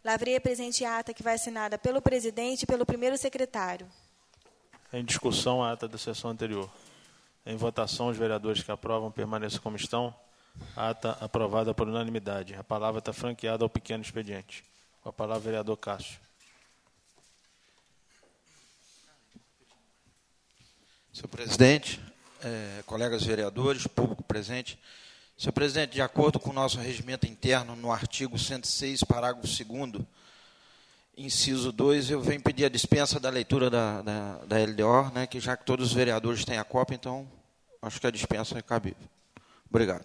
Lavrei a presente ata, que vai assinada pelo presidente e pelo primeiro secretário. Em discussão, a ata da sessão anterior. Em votação, os vereadores que aprovam permaneçam como estão. A ata aprovada por unanimidade. A palavra está franqueada ao pequeno expediente. Com a palavra, vereador Cássio. Senhor presidente, colegas vereadores, público presente. Senhor presidente, de acordo com o nosso regimento interno, no artigo 106, parágrafo 2º, inciso 2, eu venho pedir a dispensa da leitura da LDO, né, que já que todos os vereadores têm a cópia, então acho que a dispensa é cabível. Obrigado.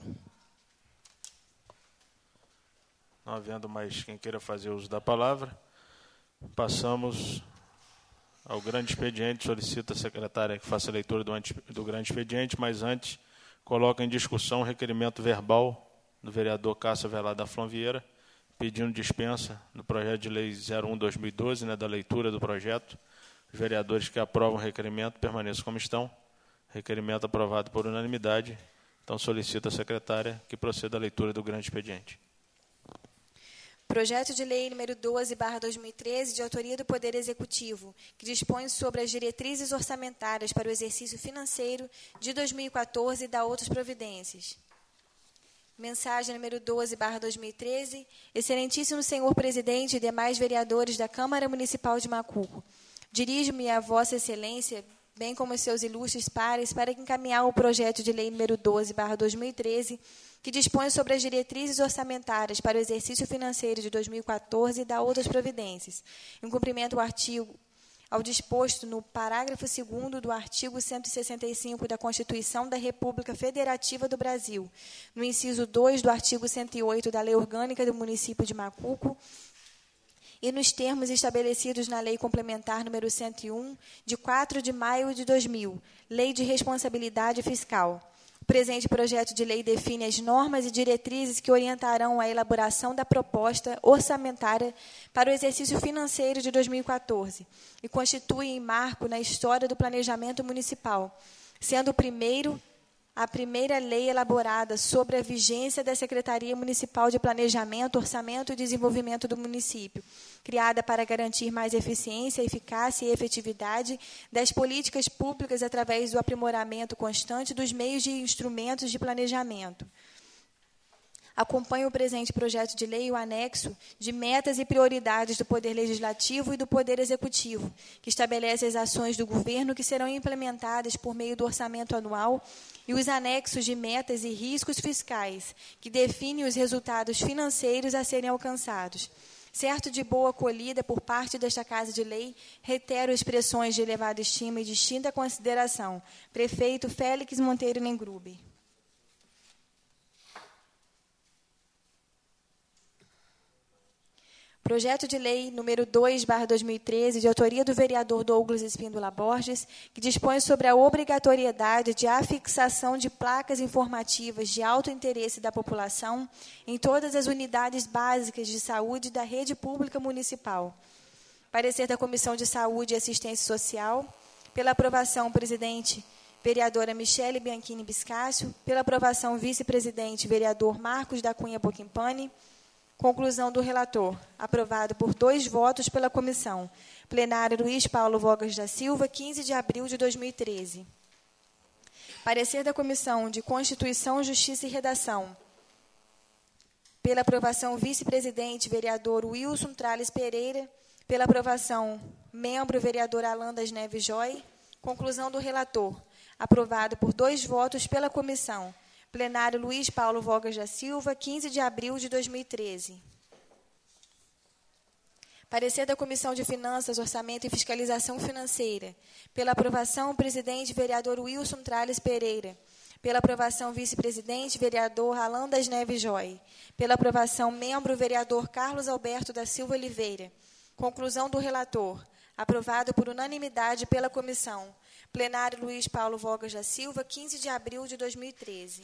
Não havendo mais quem queira fazer uso da palavra, passamos ao grande expediente. Solicita a secretária que faça a leitura do grande expediente, mas antes coloca em discussão o requerimento verbal do vereador Cássio Avelar da Flon Vieira, pedindo dispensa do projeto de lei 01/2012, né, da leitura do projeto. Os vereadores que aprovam o requerimento permaneçam como estão. Requerimento aprovado por unanimidade. Então, solicita a secretária que proceda à leitura do grande expediente. Projeto de lei número 12/2013, de autoria do Poder Executivo, que dispõe sobre as diretrizes orçamentárias para o exercício financeiro de 2014 e dá outras providências. Mensagem número 12/2013. Excelentíssimo senhor presidente e demais vereadores da Câmara Municipal de Macuco, dirijo-me a vossa excelência, bem como os seus ilustres pares, para encaminhar o projeto de lei número 12/2013, que dispõe sobre as diretrizes orçamentárias para o exercício financeiro de 2014 e dá outras providências, em cumprimento ao disposto no parágrafo 2º do artigo 165 da Constituição da República Federativa do Brasil, no inciso 2 do artigo 108 da Lei Orgânica do Município de Macuco, e nos termos estabelecidos na Lei Complementar número 101, de 4 de maio de 2000, Lei de Responsabilidade Fiscal. O presente projeto de lei define as normas e diretrizes que orientarão a elaboração da proposta orçamentária para o exercício financeiro de 2014 e constitui marco na história do planejamento municipal, sendo a primeira lei elaborada sobre a vigência da Secretaria Municipal de Planejamento, Orçamento e Desenvolvimento do município, criada para garantir mais eficiência, eficácia e efetividade das políticas públicas através do aprimoramento constante dos meios e instrumentos de planejamento. Acompanha o presente projeto de lei o anexo de metas e prioridades do Poder Legislativo e do Poder Executivo, que estabelece as ações do governo que serão implementadas por meio do orçamento anual e os anexos de metas e riscos fiscais, que definem os resultados financeiros a serem alcançados. Certo de boa acolhida por parte desta Casa de Lei, reitero expressões de elevada estima e distinta consideração. Prefeito Félix Monteiro Nengrube. Projeto de lei número 2/2013, de autoria do vereador Douglas Espíndola Borges, que dispõe sobre a obrigatoriedade de afixação de placas informativas de alto interesse da população em todas as unidades básicas de saúde da rede pública municipal. Parecer da Comissão de Saúde e Assistência Social, pela aprovação, presidente, vereadora Michele Bianchini Biscácio, pela aprovação, vice-presidente, vereador Marcos da Cunha Boquimpani. Conclusão do relator. Aprovado por 2 votos pela comissão. Plenário Luiz Paulo Vogas da Silva, 15 de abril de 2013. Parecer da Comissão de Constituição, Justiça e Redação. Pela aprovação, vice-presidente, vereador Wilson Trales Pereira. Pela aprovação, membro, vereador Alan das Neves Joy. Conclusão do relator. Aprovado por 2 votos pela comissão. Plenário Luiz Paulo Vogas da Silva, 15 de abril de 2013. Parecer da Comissão de Finanças, Orçamento e Fiscalização Financeira. Pela aprovação, presidente, vereador Wilson Trales Pereira. Pela aprovação, vice-presidente, vereador Alan das Neves Joy. Pela aprovação, membro, vereador Carlos Alberto da Silva Oliveira. Conclusão do relator. Aprovado por unanimidade pela comissão. Plenário Luiz Paulo Vogas da Silva, 15 de abril de 2013.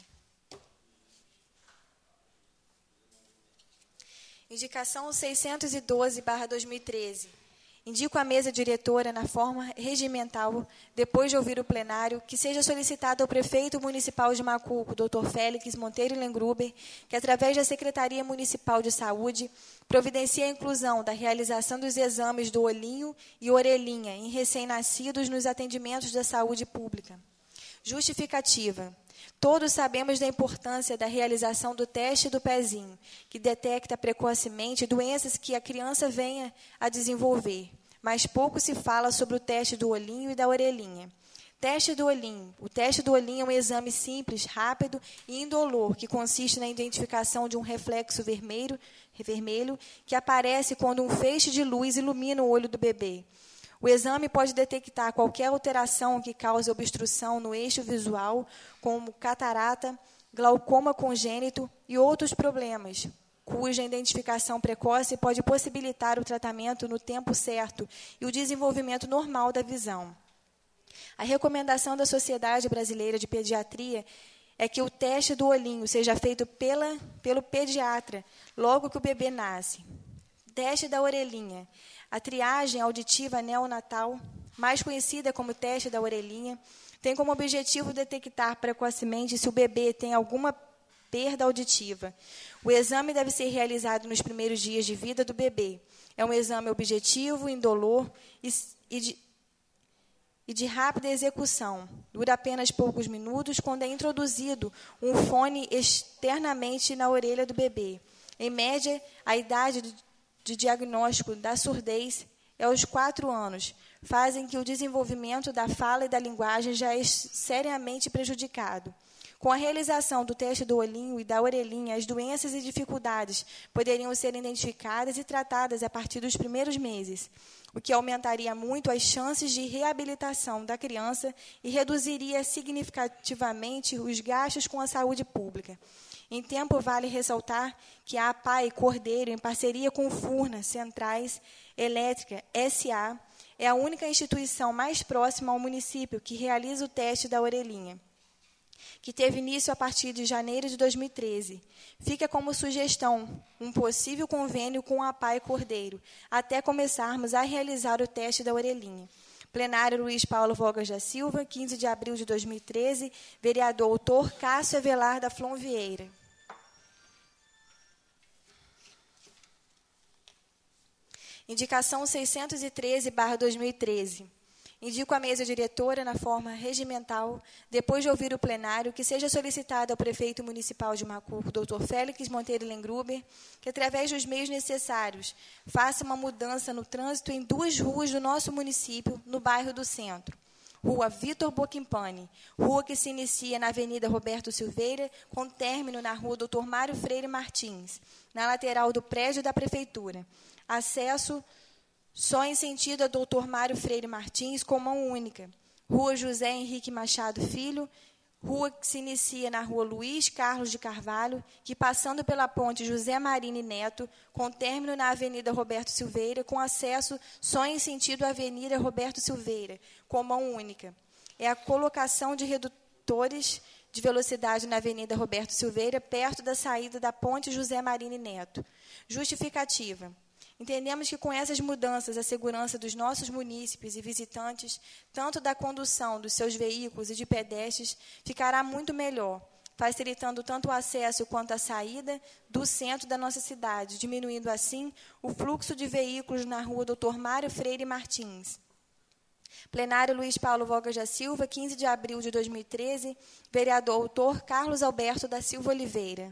Indicação 612/2013. Indico à mesa diretora, na forma regimental, depois de ouvir o plenário, que seja solicitado ao prefeito municipal de Macuco, Dr. Félix Monteiro Lengruber, que, através da Secretaria Municipal de Saúde, providencie a inclusão da realização dos exames do olhinho e orelhinha em recém-nascidos nos atendimentos da saúde pública. Justificativa. Todos sabemos da importância da realização do teste do pezinho, que detecta precocemente doenças que a criança venha a desenvolver, mas pouco se fala sobre o teste do olhinho e da orelhinha. Teste do olhinho. O teste do olhinho é um exame simples, rápido e indolor, que consiste na identificação de um reflexo vermelho que aparece quando um feixe de luz ilumina o olho do bebê. O exame pode detectar qualquer alteração que cause obstrução no eixo visual, como catarata, glaucoma congênito e outros problemas, cuja identificação precoce pode possibilitar o tratamento no tempo certo e o desenvolvimento normal da visão. A recomendação da Sociedade Brasileira de Pediatria é que o teste do olhinho seja feito pelo pediatra logo que o bebê nasce. Teste da orelhinha. A triagem auditiva neonatal, mais conhecida como teste da orelhinha, tem como objetivo detectar precocemente se o bebê tem alguma perda auditiva. O exame deve ser realizado nos primeiros dias de vida do bebê. É um exame objetivo, indolor e de rápida execução. Dura apenas poucos minutos quando é introduzido um fone externamente na orelha do bebê. Em média, a idade de diagnóstico da surdez é aos 4 anos, fazem que o desenvolvimento da fala e da linguagem já é seriamente prejudicado. Com a realização do teste do olhinho e da orelhinha, as doenças e dificuldades poderiam ser identificadas e tratadas a partir dos primeiros meses, o que aumentaria muito as chances de reabilitação da criança e reduziria significativamente os gastos com a saúde pública. Em tempo, vale ressaltar que a APAI Cordeiro, em parceria com o Furnas Centrais Elétrica S.A., é a única instituição mais próxima ao município que realiza o teste da orelhinha, que teve início a partir de janeiro de 2013. Fica como sugestão um possível convênio com a APAI Cordeiro, até começarmos a realizar o teste da orelhinha. Plenário Luiz Paulo Vogas da Silva, 15 de abril de 2013, vereador autor Cássio Avelar da Flon Vieira. Indicação 613/2013. Indico à mesa diretora, na forma regimental, depois de ouvir o plenário, que seja solicitado ao prefeito municipal de Macuco, Dr. Félix Monteiro Lengruber, que, através dos meios necessários, faça uma mudança no trânsito em 2 ruas do nosso município, no bairro do Centro. Rua Vitor Boquimpani, rua que se inicia na Avenida Roberto Silveira, com término na Rua Dr. Mário Freire Martins, na lateral do prédio da Prefeitura. Acesso só em sentido a Dr. Mário Freire Martins, com mão única. Rua José Henrique Machado Filho, rua que se inicia na Rua Luiz Carlos de Carvalho, que, passando pela ponte José Marini Neto, com término na Avenida Roberto Silveira, com acesso só em sentido à Avenida Roberto Silveira, com mão única. É a colocação de redutores de velocidade na Avenida Roberto Silveira, perto da saída da ponte José Marini Neto. Justificativa. Entendemos que, com essas mudanças, a segurança dos nossos munícipes e visitantes, tanto da condução dos seus veículos e de pedestres, ficará muito melhor, facilitando tanto o acesso quanto a saída do centro da nossa cidade, diminuindo, assim, o fluxo de veículos na Rua Dr. Mário Freire Martins. Plenário Luiz Paulo Vogas da Silva, 15 de abril de 2013, vereador autor Carlos Alberto da Silva Oliveira.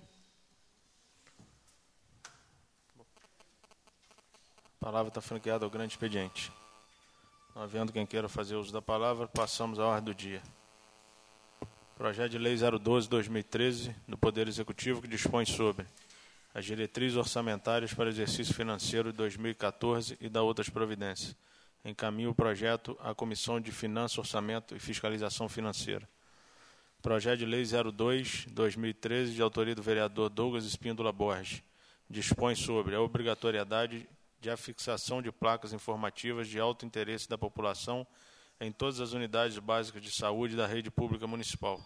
A palavra está franqueada ao grande expediente. Não havendo quem queira fazer uso da palavra, passamos à ordem do dia. Projeto de Lei 012/2013 do Poder Executivo, que dispõe sobre as diretrizes orçamentárias para o exercício financeiro de 2014 e da outras providências. Encaminho o projeto à Comissão de Finanças, Orçamento e Fiscalização Financeira. Projeto de Lei 02/2013, de autoria do vereador Douglas Espíndola Borges, dispõe sobre a obrigatoriedade de afixação de placas informativas de alto interesse da população em todas as unidades básicas de saúde da rede pública municipal.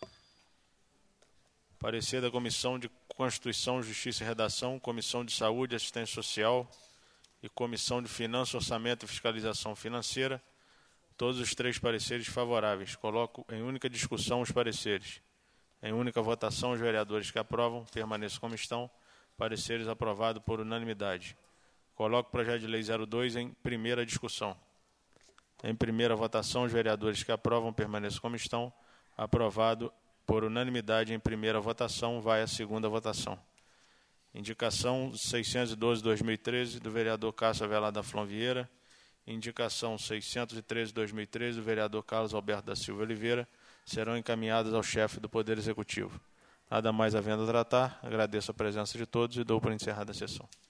Parecer da Comissão de Constituição, Justiça e Redação, Comissão de Saúde e Assistência Social, e Comissão de Finanças, Orçamento e Fiscalização Financeira, todos os 3 pareceres favoráveis. Coloco em única discussão os pareceres. Em única votação, os vereadores que aprovam permaneçam como estão. Pareceres aprovados por unanimidade. Coloco o projeto de lei 02 em primeira discussão. Em primeira votação, os vereadores que aprovam permaneçam como estão. Aprovado por unanimidade em primeira votação, vai à segunda votação. Indicação 612/2013 do vereador Cássio Avelar da Flon Vieira. Indicação 613/2013 do vereador Carlos Alberto da Silva Oliveira serão encaminhadas ao chefe do Poder Executivo. Nada mais havendo a tratar, agradeço a presença de todos e dou por encerrada a sessão.